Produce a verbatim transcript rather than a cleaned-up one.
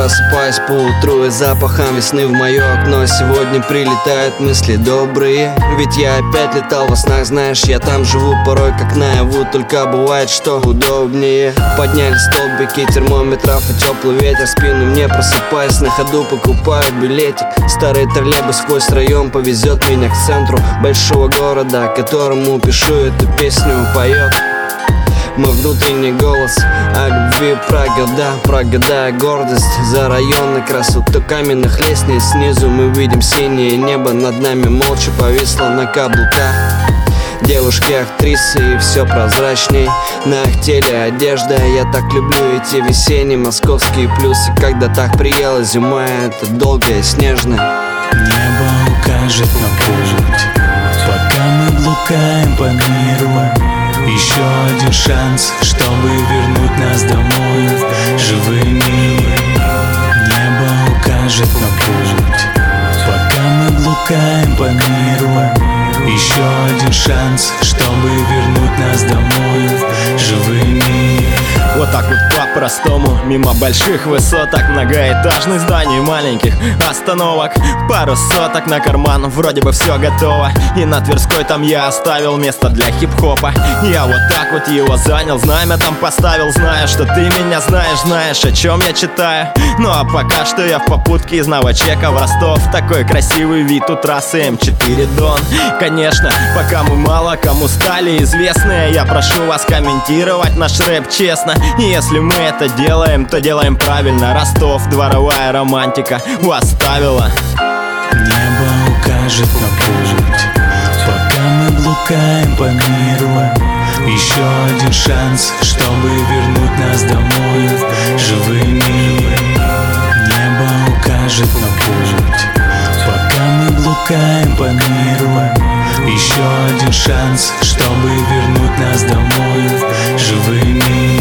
просыпаюсь поутру и запахом весны в мое окно. Сегодня прилетают мысли добрые, ведь я опять летал во снах. Знаешь, я там живу порой как наяву, только бывает, что удобнее. Подняли столбики термометров и теплый ветер в спину мне. Просыпаюсь на ходу, покупаю билетик. Старый троллейбус сквозь район повезет меня к центру большого города, которому пишу эту песню, поет мой внутренний голос о любви, про года, про года и гордость за район и красоту каменных лестниц. Снизу мы видим синее небо, над нами молча повисло на каблуках девушки-актрисы, и все прозрачней на их теле одежда. Я так люблю эти весенние московские плюсы, когда так приела зима, это долгая и снежная. Небо укажет на путь, пока мы блукаем по миру. Еще один шанс, чтобы вернуть нас домой живыми. Небо укажет на путь, пока мы блукаем по миру. Еще один шанс, чтобы вернуть нас домой живыми. Вот так вот по-простому, мимо больших высоток, многоэтажных зданий, маленьких остановок, пару соток на карман, вроде бы все готово. И на Тверской там я оставил место для хип-хопа. Я вот так вот его занял, знамя там поставил, зная, что ты меня знаешь, знаешь, о чем я читаю. Ну а пока что я в попутке из Новочека в Ростов. Такой красивый вид у трассы эм четыре Дон. Конечно, пока мы мало кому стали известны, я прошу вас комментировать наш рэп честно. И если мы это делаем, то делаем правильно. Ростов, дворовая романтика оставила. Небо укажет на путь, пока мы блукаем по миру. Еще один шанс, чтобы вернуть нас домой живыми. Небо укажет на путь, пока мы блукаем по миру. Еще один шанс, чтобы вернуть нас домой живыми.